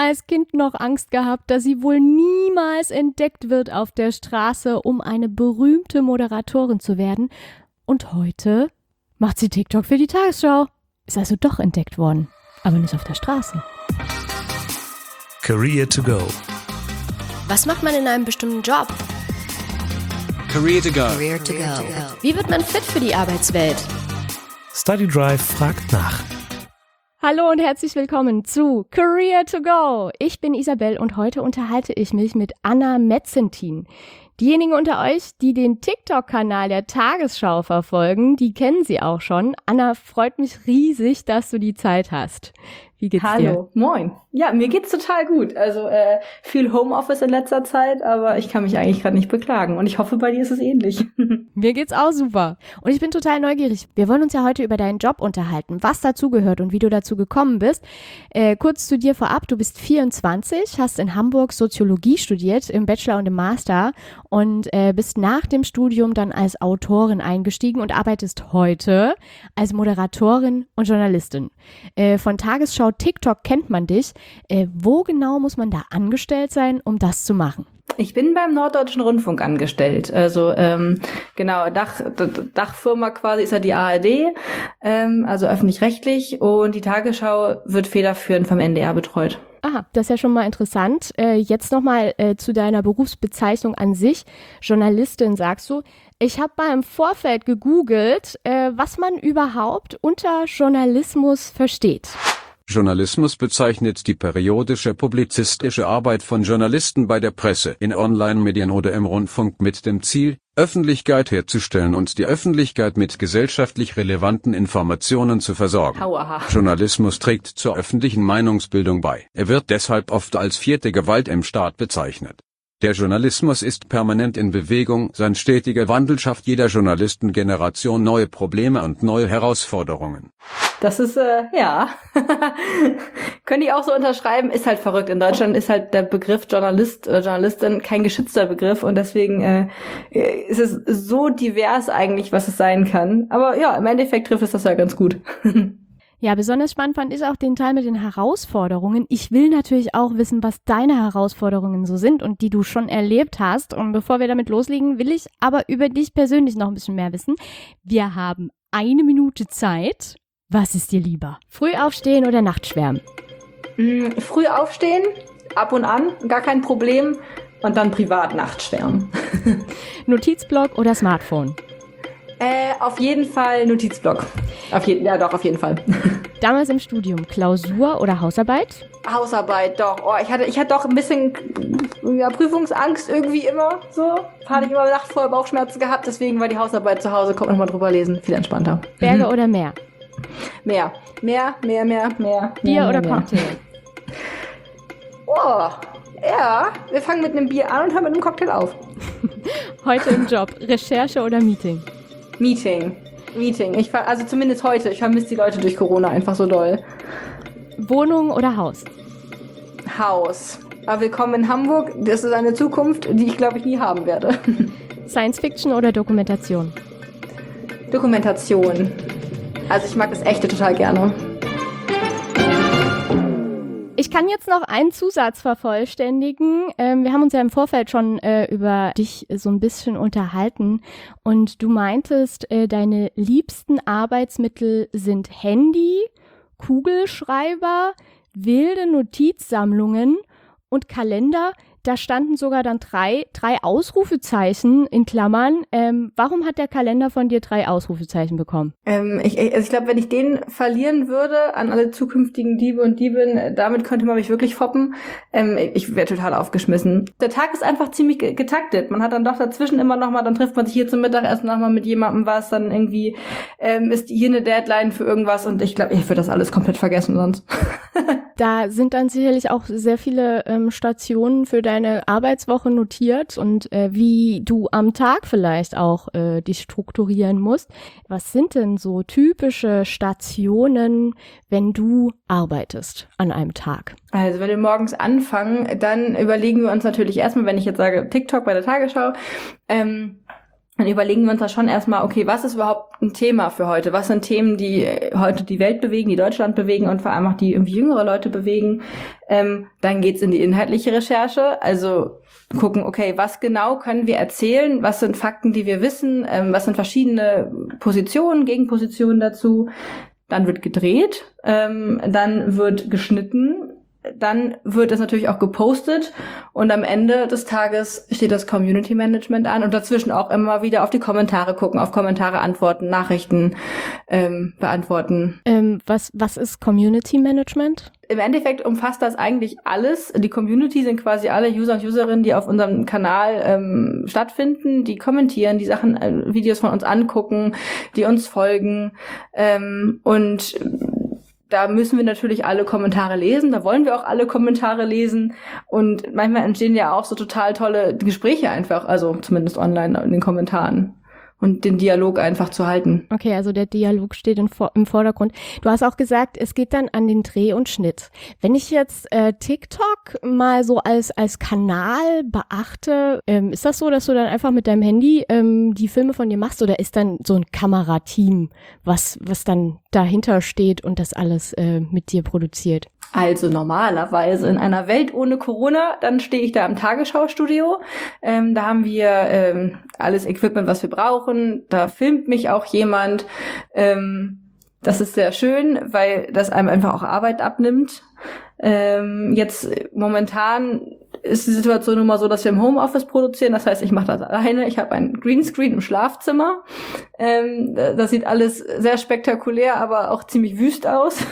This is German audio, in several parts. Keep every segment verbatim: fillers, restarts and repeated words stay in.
als Kind noch Angst gehabt, dass sie wohl niemals entdeckt wird auf der Straße, um eine berühmte Moderatorin zu werden. Und heute macht sie TikTok für die Tagesschau. Ist also doch entdeckt worden, aber nicht auf der Straße. Career to go. Was macht man in einem bestimmten Job? Career to go. Career to go. Wie wird man fit für die Arbeitswelt? Study Drive fragt nach. Hallo und herzlich willkommen zu Career to go. Ich bin Isabel und heute unterhalte ich mich mit Anna Metzentin. Diejenigen unter euch, die den TikTok-Kanal der Tagesschau verfolgen, die kennen sie auch schon. Anna, freut mich riesig, dass du die Zeit hast. Wie geht's Hallo, dir? Hallo, moin. Ja, mir geht's total gut. Also äh, viel Homeoffice in letzter Zeit, aber ich kann mich eigentlich gerade nicht beklagen. Und ich hoffe, bei dir ist es ähnlich. Mir geht's auch super. Und ich bin total neugierig. Wir wollen uns ja heute über deinen Job unterhalten, was dazugehört und wie du dazu gekommen bist. Äh, kurz zu dir vorab, du bist vierundzwanzig, hast in Hamburg Soziologie studiert, im Bachelor und im Master und äh, bist nach dem Studium dann als Autorin eingestiegen und arbeitest heute als Moderatorin und Journalistin. Äh, von Tagesschau TikTok kennt man dich. Äh, wo genau muss man da angestellt sein, um das zu machen? Ich bin beim Norddeutschen Rundfunk angestellt. Also ähm, genau, Dach, Dachfirma quasi ist ja die A R D, ähm, also öffentlich-rechtlich. Und die Tagesschau wird federführend vom N D R betreut. Aha, das ist ja schon mal interessant. Äh, jetzt nochmal äh, zu deiner Berufsbezeichnung an sich. Journalistin sagst du. Ich habe mal im Vorfeld gegoogelt, äh, was man überhaupt unter Journalismus versteht. Journalismus bezeichnet die periodische publizistische Arbeit von Journalisten bei der Presse, in Online-Medien oder im Rundfunk mit dem Ziel, Öffentlichkeit herzustellen und die Öffentlichkeit mit gesellschaftlich relevanten Informationen zu versorgen. Hauaha. Journalismus trägt zur öffentlichen Meinungsbildung bei. Er wird deshalb oft als vierte Gewalt im Staat bezeichnet. Der Journalismus ist permanent in Bewegung, sein stetiger Wandel schafft jeder Journalistengeneration neue Probleme und neue Herausforderungen. Das ist, äh, ja, könnte ich auch so unterschreiben, ist halt verrückt. In Deutschland ist halt der Begriff Journalist oder Journalistin kein geschützter Begriff und deswegen äh, ist es so divers eigentlich, was es sein kann. Aber ja, im Endeffekt trifft es das ja ganz gut. Ja, besonders spannend fand ich auch den Teil mit den Herausforderungen. Ich will natürlich auch wissen, was deine Herausforderungen so sind und die du schon erlebt hast. Und bevor wir damit loslegen, will ich aber über dich persönlich noch ein bisschen mehr wissen. Wir haben eine Minute Zeit. Was ist dir lieber? Früh aufstehen oder Nachtschwärmen? Mm, früh aufstehen, ab und an, gar kein Problem. Und dann privat Nachtschwärmen. Notizblock oder Smartphone? Äh, auf jeden Fall Notizblock. Auf jeden, ja, doch, auf jeden Fall. Damals im Studium, Klausur oder Hausarbeit? Hausarbeit, doch. Oh, ich hatte, ich hatte doch ein bisschen ja, Prüfungsangst irgendwie immer so. Hatte ich immer Nacht voll Bauchschmerzen gehabt, deswegen war die Hausarbeit zu Hause, kommt nochmal drüber lesen, viel entspannter. Berge mhm. oder Meer? Meer. Meer, mehr, mehr, mehr. Bier mehr, oder mehr. Cocktail? Oh, ja. Wir fangen mit einem Bier an und hören mit einem Cocktail auf. Heute im Job, Recherche oder Meeting? Meeting. Meeting. Ich ver- also zumindest heute. Ich vermisse die Leute durch Corona einfach so doll. Wohnung oder Haus? Haus. Aber willkommen in Hamburg. Das ist eine Zukunft, die ich, glaube ich, nie haben werde. Science Fiction oder Dokumentation? Dokumentation. Also ich mag das Echte total gerne. Ich kann jetzt noch einen Zusatz vervollständigen. Ähm, wir haben uns ja im Vorfeld schon äh, über dich so ein bisschen unterhalten und du meintest, äh, deine liebsten Arbeitsmittel sind Handy, Kugelschreiber, wilde Notizsammlungen und Kalender. Da standen sogar dann drei, drei Ausrufezeichen in Klammern. Ähm, warum hat der Kalender von dir drei Ausrufezeichen bekommen? Ähm, ich also ich glaube, wenn ich den verlieren würde an alle zukünftigen Diebe und Diebinnen, damit könnte man mich wirklich foppen. Ähm, ich wäre total aufgeschmissen. Der Tag ist einfach ziemlich getaktet. Man hat dann doch dazwischen immer noch mal, dann trifft man sich hier zum Mittagessen noch mal mit jemandem was, dann irgendwie ähm, ist hier eine Deadline für irgendwas und ich glaube, ich würde das alles komplett vergessen sonst. Da sind dann sicherlich auch sehr viele ähm, Stationen für deine Arbeitswoche notiert und äh, wie du am Tag vielleicht auch äh, dich strukturieren musst. Was sind denn so typische Stationen, wenn du arbeitest an einem Tag? Also wenn wir morgens anfangen, dann überlegen wir uns natürlich erstmal, wenn ich jetzt sage TikTok bei der Tagesschau, ähm, dann überlegen wir uns da schon erstmal, okay, was ist überhaupt ein Thema für heute? Was sind Themen, die heute die Welt bewegen, die Deutschland bewegen und vor allem auch die irgendwie jüngere Leute bewegen? Ähm, dann geht's in die inhaltliche Recherche, also gucken, okay, was genau können wir erzählen? Was sind Fakten, die wir wissen? Ähm, was sind verschiedene Positionen, Gegenpositionen dazu? Dann wird gedreht, ähm, dann wird geschnitten. Dann wird es natürlich auch gepostet und am Ende des Tages steht das Community Management an und dazwischen auch immer wieder auf die Kommentare gucken, auf Kommentare antworten, Nachrichten ähm, beantworten. Ähm, was, was ist Community Management? Im Endeffekt umfasst das eigentlich alles. Die Community sind quasi alle User und Userinnen, die auf unserem Kanal ähm, stattfinden, die kommentieren, die Sachen, äh, Videos von uns angucken, die uns folgen ähm, und da müssen wir natürlich alle Kommentare lesen, da wollen wir auch alle Kommentare lesen und manchmal entstehen ja auch so total tolle Gespräche einfach, also zumindest online in den Kommentaren. Und den Dialog einfach zu halten. Okay, also der Dialog steht in, im Vordergrund. Du hast auch gesagt, es geht dann an den Dreh und Schnitt. Wenn ich jetzt äh, TikTok mal so als als Kanal beachte, ähm, ist das so, dass du dann einfach mit deinem Handy ähm, die Filme von dir machst oder ist dann so ein Kamerateam, was was dann dahinter steht und das alles äh, mit dir produziert? Also normalerweise in einer Welt ohne Corona, dann stehe ich da im Tagesschau-Studio. Ähm, da haben wir ähm, alles Equipment, was wir brauchen. Da filmt mich auch jemand. Ähm, das ist sehr schön, weil das einem einfach auch Arbeit abnimmt. Ähm, jetzt momentan ist die Situation nun mal so, dass wir im Homeoffice produzieren. Das heißt, ich mache das alleine. Ich habe einen Greenscreen im Schlafzimmer. Ähm, das sieht alles sehr spektakulär, aber auch ziemlich wüst aus.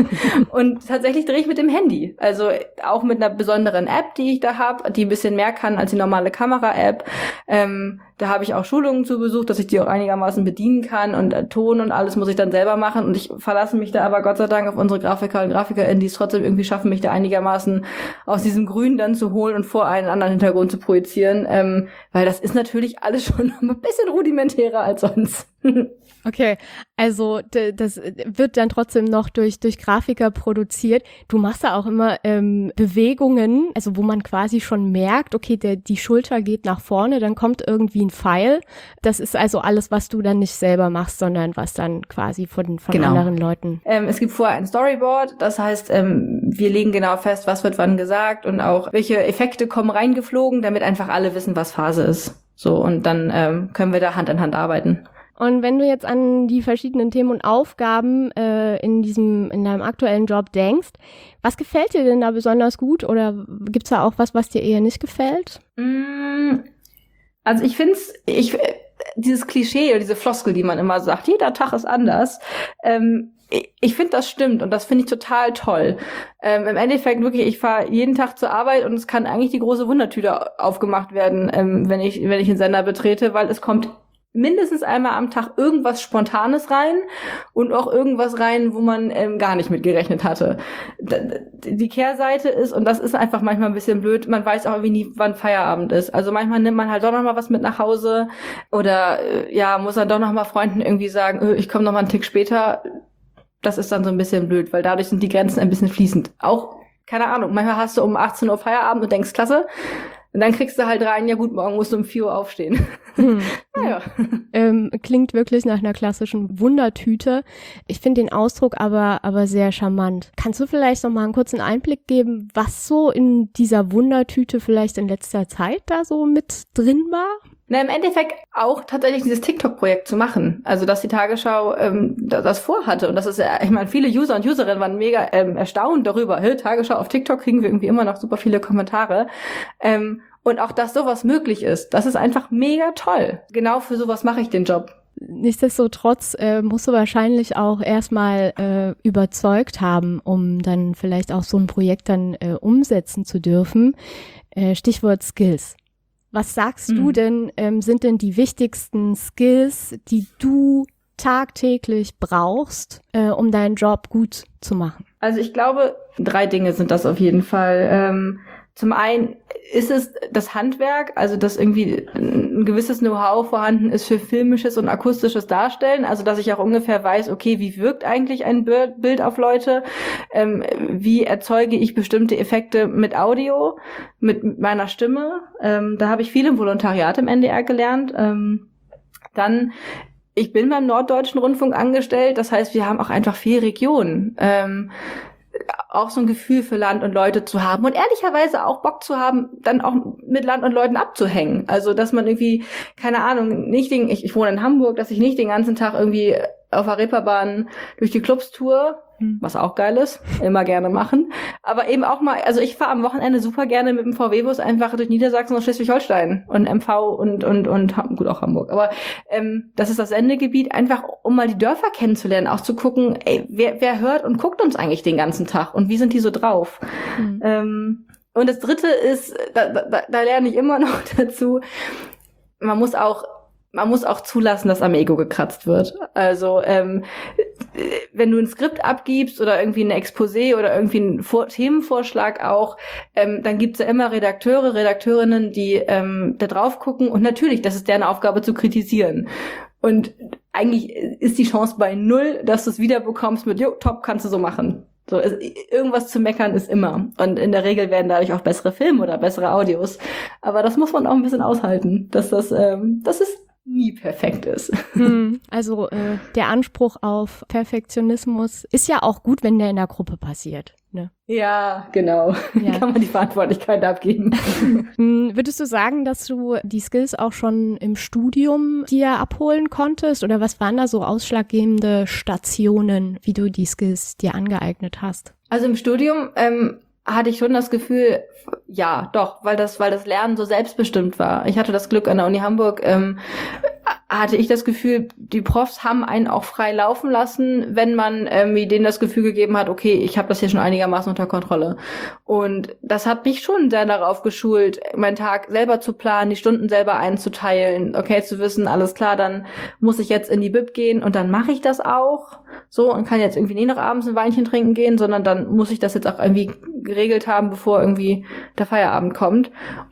Und tatsächlich drehe ich mit dem Handy. Also auch mit einer besonderen App, die ich da habe, die ein bisschen mehr kann als die normale Kamera-App. Ähm, da habe ich auch Schulungen zu besucht, dass ich die auch einigermaßen bedienen kann. Und äh, Ton und alles muss ich dann selber machen. Und ich verlasse mich da aber Gott sei Dank auf unsere Grafiker und GrafikerInnen, die es trotzdem irgendwie schaffen, mich da einigermaßen aus diesem Grün dann zu holen und vor einen anderen Hintergrund zu projizieren, ähm, weil das ist natürlich alles schon ein bisschen rudimentärer als sonst. Okay, also d- das wird dann trotzdem noch durch durch Grafiker produziert. Du machst da auch immer ähm, Bewegungen, also wo man quasi schon merkt, okay, der, die Schulter geht nach vorne, dann kommt irgendwie ein Pfeil. Das ist also alles, was du dann nicht selber machst, sondern was dann quasi von, von genau. anderen Leuten. Ähm, es gibt vorher ein Storyboard, das heißt, ähm, wir legen genau fest, was wird wann gesagt und auch welche Effekte kommen reingeflogen, damit einfach alle wissen, was Phase ist. So, und dann ähm, können wir da Hand in Hand arbeiten. Und wenn du jetzt an die verschiedenen Themen und Aufgaben äh, in diesem in deinem aktuellen Job denkst, was gefällt dir denn da besonders gut oder gibt's da auch was, was dir eher nicht gefällt? Also ich find's, ich dieses Klischee oder diese Floskel, die man immer sagt, jeder Tag ist anders. Ähm, ich ich finde, das stimmt und das finde ich total toll. Ähm, im Endeffekt wirklich, ich fahre jeden Tag zur Arbeit und es kann eigentlich die große Wundertüte aufgemacht werden, ähm, wenn ich wenn ich den Sender betrete, weil es kommt mindestens einmal am Tag irgendwas Spontanes rein und auch irgendwas rein, wo man ähm, gar nicht mit gerechnet hatte. D- die Kehrseite ist, und das ist einfach manchmal ein bisschen blöd, man weiß auch irgendwie nie, wann Feierabend ist. Also manchmal nimmt man halt doch noch mal was mit nach Hause oder äh, ja, muss dann doch noch mal Freunden irgendwie sagen, äh, ich komme noch mal einen Tick später. Das ist dann so ein bisschen blöd, weil dadurch sind die Grenzen ein bisschen fließend. Auch, keine Ahnung, manchmal hast du um achtzehn Uhr Feierabend und denkst, klasse, und dann kriegst du halt rein, ja gut, morgen musst du um vier Uhr aufstehen. Hm. Naja. Ähm, klingt wirklich nach einer klassischen Wundertüte. Ich finde den Ausdruck aber aber sehr charmant. Kannst du vielleicht noch mal einen kurzen Einblick geben, was so in dieser Wundertüte vielleicht in letzter Zeit da so mit drin war? Na, im Endeffekt auch tatsächlich dieses TikTok-Projekt zu machen. Also, dass die Tagesschau ähm, das vorhatte. Und das ist ja, ich meine, viele User und Userinnen waren mega ähm, erstaunt darüber. Hey, Tagesschau auf TikTok kriegen wir irgendwie immer noch super viele Kommentare. Ähm, und auch, dass sowas möglich ist, das ist einfach mega toll. Genau für sowas mache ich den Job. Nichtsdestotrotz äh, musst du wahrscheinlich auch erstmal äh, überzeugt haben, um dann vielleicht auch so ein Projekt dann äh, umsetzen zu dürfen. Äh, Stichwort Skills. Was sagst mhm. du denn, ähm, sind denn die wichtigsten Skills, die du tagtäglich brauchst, äh, um deinen Job gut zu machen? Also ich glaube, drei Dinge sind das auf jeden Fall. Ähm, zum einen ist es das Handwerk, also dass irgendwie ein gewisses Know-how vorhanden ist für filmisches und akustisches Darstellen, also dass ich auch ungefähr weiß, okay, wie wirkt eigentlich ein Bild auf Leute, ähm, wie erzeuge ich bestimmte Effekte mit Audio, mit meiner Stimme. Ähm, da habe ich viel im Volontariat im N D R gelernt. Ähm, Dann, ich bin beim Norddeutschen Rundfunk angestellt, das heißt, wir haben auch einfach viel Region. Ähm, auch so ein Gefühl für Land und Leute zu haben und ehrlicherweise auch Bock zu haben, dann auch mit Land und Leuten abzuhängen. Also, dass man irgendwie, keine Ahnung, nicht den, ich, ich wohne in Hamburg, dass ich nicht den ganzen Tag irgendwie auf der Reeperbahn durch die Clubs tour, was auch geil ist, immer gerne machen. Aber eben auch mal, also ich fahre am Wochenende super gerne mit dem V W-Bus einfach durch Niedersachsen und Schleswig-Holstein und M V und, und, und, gut, auch Hamburg. Aber ähm, das ist das Sendegebiet, einfach um mal die Dörfer kennenzulernen, auch zu gucken, ey, wer, wer hört und guckt uns eigentlich den ganzen Tag und wie sind die so drauf? Mhm. Ähm, und das Dritte ist, da, da, da lerne ich immer noch dazu, man muss auch Man muss auch zulassen, dass am Ego gekratzt wird. Also ähm, wenn du ein Skript abgibst oder irgendwie ein Exposé oder irgendwie einen Vor- Themenvorschlag auch, ähm, dann gibt's ja immer Redakteure, Redakteurinnen, die ähm, da drauf gucken. Und natürlich, das ist deren Aufgabe zu kritisieren. Und eigentlich ist die Chance bei null, dass du es wiederbekommst mit, jo, top, kannst du so machen. So, es, irgendwas zu meckern ist immer. Und in der Regel werden dadurch auch bessere Filme oder bessere Audios. Aber das muss man auch ein bisschen aushalten, dass das, ähm, das ist nie perfekt ist. Hm, also äh, der Anspruch auf Perfektionismus ist ja auch gut, wenn der in der Gruppe passiert. Ne? Ja, genau. Ja. Kann man die Verantwortlichkeit abgeben. Hm, würdest du sagen, dass du die Skills auch schon im Studium dir abholen konntest? Oder was waren da so ausschlaggebende Stationen, wie du die Skills dir angeeignet hast? Also im Studium ähm, hatte ich schon das Gefühl, ja, doch, weil das, weil das Lernen so selbstbestimmt war. Ich hatte das Glück an der Uni Hamburg, ähm, hatte ich das Gefühl, die Profs haben einen auch frei laufen lassen, wenn man ähm, denen das Gefühl gegeben hat, okay, ich habe das hier schon einigermaßen unter Kontrolle. Und das hat mich schon sehr darauf geschult, meinen Tag selber zu planen, die Stunden selber einzuteilen, okay, zu wissen, alles klar, dann muss ich jetzt in die Bib gehen und dann mache ich das auch so und kann jetzt irgendwie nie noch abends ein Weinchen trinken gehen, sondern dann muss ich das jetzt auch irgendwie geregelt haben, bevor irgendwie der Feierabend kommt.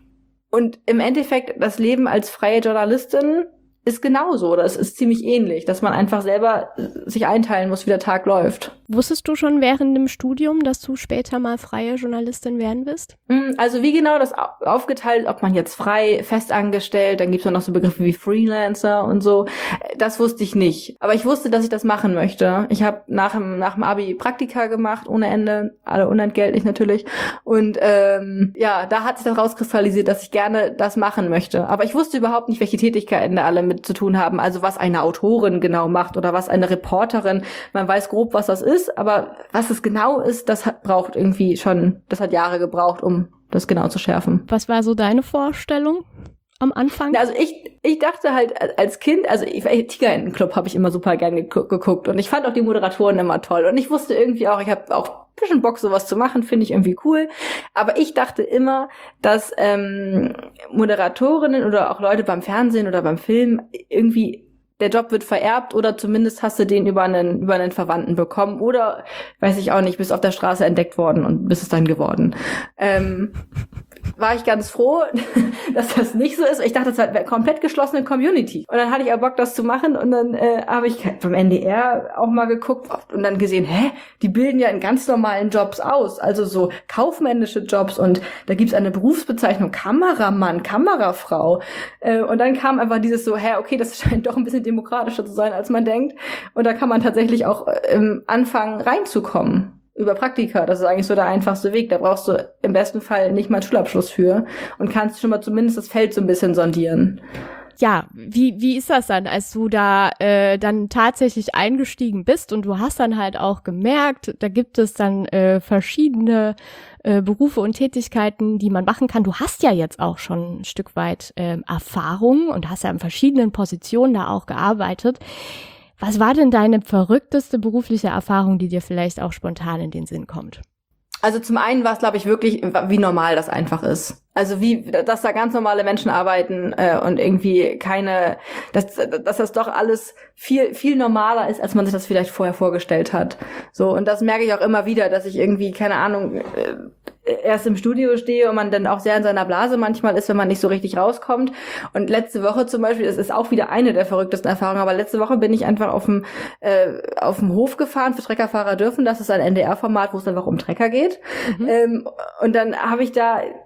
Und im Endeffekt, das Leben als freie Journalistin ist genauso, oder es ist ziemlich ähnlich, dass man einfach selber sich einteilen muss, wie der Tag läuft. Wusstest du schon während dem Studium, dass du später mal freie Journalistin werden wirst? Also wie genau das aufgeteilt, ob man jetzt frei, festangestellt, dann gibt's ja noch so Begriffe wie Freelancer und so, das wusste ich nicht. Aber ich wusste, dass ich das machen möchte. Ich habe nach dem, nach dem Abi Praktika gemacht, ohne Ende, alle unentgeltlich natürlich. Und ähm, ja, da hat sich das rauskristallisiert, dass ich gerne das machen möchte. Aber ich wusste überhaupt nicht, welche Tätigkeiten da alle mit zu tun haben, also was eine Autorin genau macht oder was eine Reporterin. Man weiß grob, was das ist, aber was es genau ist, das hat, braucht irgendwie schon, das hat Jahre gebraucht, um das genau zu schärfen. Was war so deine Vorstellung am Anfang? Also ich ich dachte halt als Kind, also ich, Tigerentenclub habe ich immer super gern geguckt, geguckt und ich fand auch die Moderatoren immer toll und ich wusste irgendwie auch, ich habe auch ein bisschen Bock, sowas zu machen, finde ich irgendwie cool. Aber ich dachte immer, dass ähm, Moderatorinnen oder auch Leute beim Fernsehen oder beim Film irgendwie, der Job wird vererbt oder zumindest hast du den über einen, über einen Verwandten bekommen oder, weiß ich auch nicht, bist auf der Straße entdeckt worden und bist es dann geworden. Ähm, war ich ganz froh, dass das nicht so ist. Ich dachte, das war eine komplett geschlossene Community. Und dann hatte ich auch Bock, das zu machen. Und dann äh, habe ich beim N D R auch mal geguckt und dann gesehen, hä, die bilden ja in ganz normalen Jobs aus. Also so kaufmännische Jobs. Und da gibt's eine Berufsbezeichnung, Kameramann, Kamerafrau. Äh, und dann kam einfach dieses so, hä, okay, das scheint doch ein bisschen demokratischer zu sein, als man denkt. Und da kann man tatsächlich auch ähm, anfangen, reinzukommen. Über Praktika, das ist eigentlich so der einfachste Weg. Da brauchst du im besten Fall nicht mal einen Schulabschluss für und kannst schon mal zumindest das Feld so ein bisschen sondieren. Ja, wie wie ist das dann, als du da äh, dann tatsächlich eingestiegen bist und du hast dann halt auch gemerkt, da gibt es dann äh, verschiedene äh, Berufe und Tätigkeiten, die man machen kann. Du hast ja jetzt auch schon ein Stück weit äh, Erfahrung und hast ja in verschiedenen Positionen da auch gearbeitet. Was war denn deine verrückteste berufliche Erfahrung, die dir vielleicht auch spontan in den Sinn kommt? Also zum einen war es, glaube ich, wirklich, wie normal das einfach ist. Also wie, dass da ganz normale Menschen arbeiten äh, und irgendwie keine, dass, dass das doch alles viel viel normaler ist, als man sich das vielleicht vorher vorgestellt hat. So, und das merke ich auch immer wieder, dass ich irgendwie, keine Ahnung, äh, erst im Studio stehe und man dann auch sehr in seiner Blase manchmal ist, wenn man nicht so richtig rauskommt. Und letzte Woche zum Beispiel, das ist auch wieder eine der verrücktesten Erfahrungen, aber letzte Woche bin ich einfach auf dem äh, auf dem Hof gefahren für Treckerfahrer dürfen. Das ist ein N D R-Format, wo es einfach um Trecker geht. Mhm. Ähm, und dann habe ich da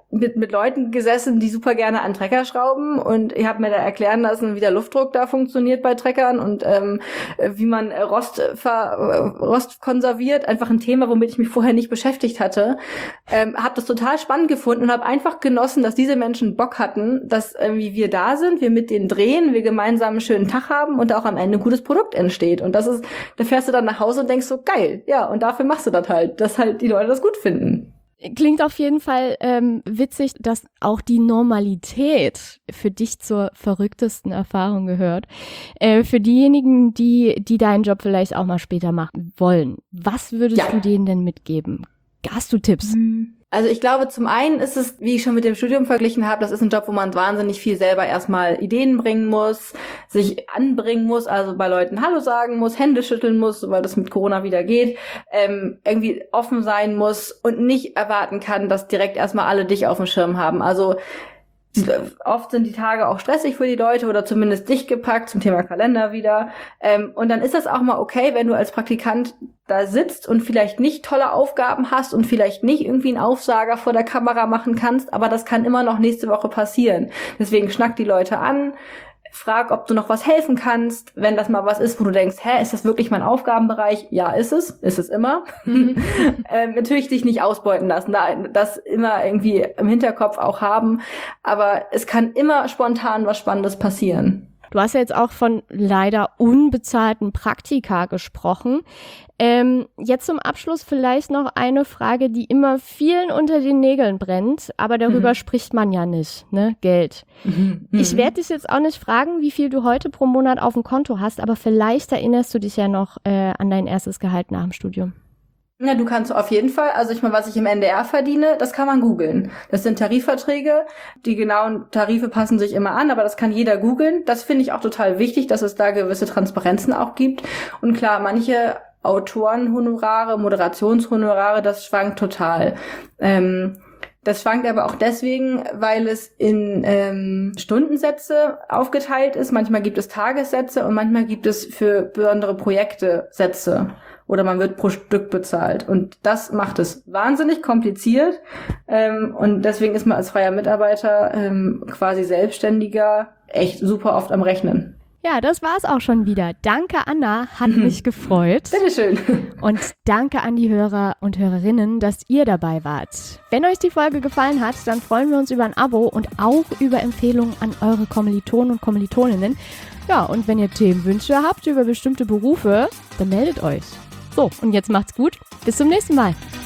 mit, mit Leuten gesessen, die super gerne an Trecker schrauben und ich habe mir da erklären lassen, wie der Luftdruck da funktioniert bei Treckern und ähm, wie man Rost, ver, Rost konserviert. Einfach ein Thema, womit ich mich vorher nicht beschäftigt hatte. Ähm, habe das total spannend gefunden und habe einfach genossen, dass diese Menschen Bock hatten, dass irgendwie wir da sind, wir mit denen drehen, wir gemeinsam einen schönen Tag haben und auch am Ende ein gutes Produkt entsteht. Und das ist, da fährst du dann nach Hause und denkst so, geil, ja, und dafür machst du das halt, dass halt die Leute das gut finden. Klingt auf jeden Fall ähm, witzig, dass auch die Normalität für dich zur verrücktesten Erfahrung gehört. Äh, für diejenigen, die die deinen Job vielleicht auch mal später machen wollen, was würdest Ja. du denen denn mitgeben? Hast du Tipps? Also ich glaube, zum einen ist es, wie ich schon mit dem Studium verglichen habe, das ist ein Job, wo man wahnsinnig viel selber erstmal Ideen bringen muss, sich anbringen muss, also bei Leuten Hallo sagen muss, Hände schütteln muss, weil das mit Corona wieder geht, ähm, irgendwie offen sein muss und nicht erwarten kann, dass direkt erstmal alle dich auf dem Schirm haben. Also oft sind die Tage auch stressig für die Leute oder zumindest dicht gepackt, zum Thema Kalender wieder. Ähm, und dann ist das auch mal okay, wenn du als Praktikant da sitzt und vielleicht nicht tolle Aufgaben hast und vielleicht nicht irgendwie einen Aufsager vor der Kamera machen kannst, aber das kann immer noch nächste Woche passieren. Deswegen schnack die Leute an, frag, ob du noch was helfen kannst, wenn das mal was ist, wo du denkst, hä, ist das wirklich mein Aufgabenbereich? Ja, ist es, ist es immer. ähm, natürlich dich nicht ausbeuten lassen, da, das immer irgendwie im Hinterkopf auch haben, aber es kann immer spontan was Spannendes passieren. Du hast ja jetzt auch von leider unbezahlten Praktika gesprochen. Ähm, jetzt zum Abschluss vielleicht noch eine Frage, die immer vielen unter den Nägeln brennt, aber darüber mhm. spricht man ja nicht, ne? Geld. Mhm. Ich werde dich jetzt auch nicht fragen, wie viel du heute pro Monat auf dem Konto hast, aber vielleicht erinnerst du dich ja noch äh, an dein erstes Gehalt nach dem Studium. Ja, du kannst auf jeden Fall, also ich meine, was ich im N D R verdiene, das kann man googeln. Das sind Tarifverträge, die genauen Tarife passen sich immer an, aber das kann jeder googeln. Das finde ich auch total wichtig, dass es da gewisse Transparenzen auch gibt. Und klar, manche Autorenhonorare, Moderationshonorare, das schwankt total. Ähm, das schwankt aber auch deswegen, weil es in ähm, Stundensätze aufgeteilt ist. Manchmal gibt es Tagessätze und manchmal gibt es für besondere Projekte Sätze. Oder man wird pro Stück bezahlt. Und das macht es wahnsinnig kompliziert. Ähm, und deswegen ist man als freier Mitarbeiter ähm, quasi Selbstständiger echt super oft am Rechnen. Ja, das war's auch schon wieder. Danke, Anna, hat mhm. mich gefreut. Bitteschön. Und danke an die Hörer und Hörerinnen, dass ihr dabei wart. Wenn euch die Folge gefallen hat, dann freuen wir uns über ein Abo und auch über Empfehlungen an eure Kommilitonen und Kommilitoninnen. Ja, und wenn ihr Themenwünsche habt über bestimmte Berufe, dann meldet euch. So, und jetzt macht's gut. Bis zum nächsten Mal.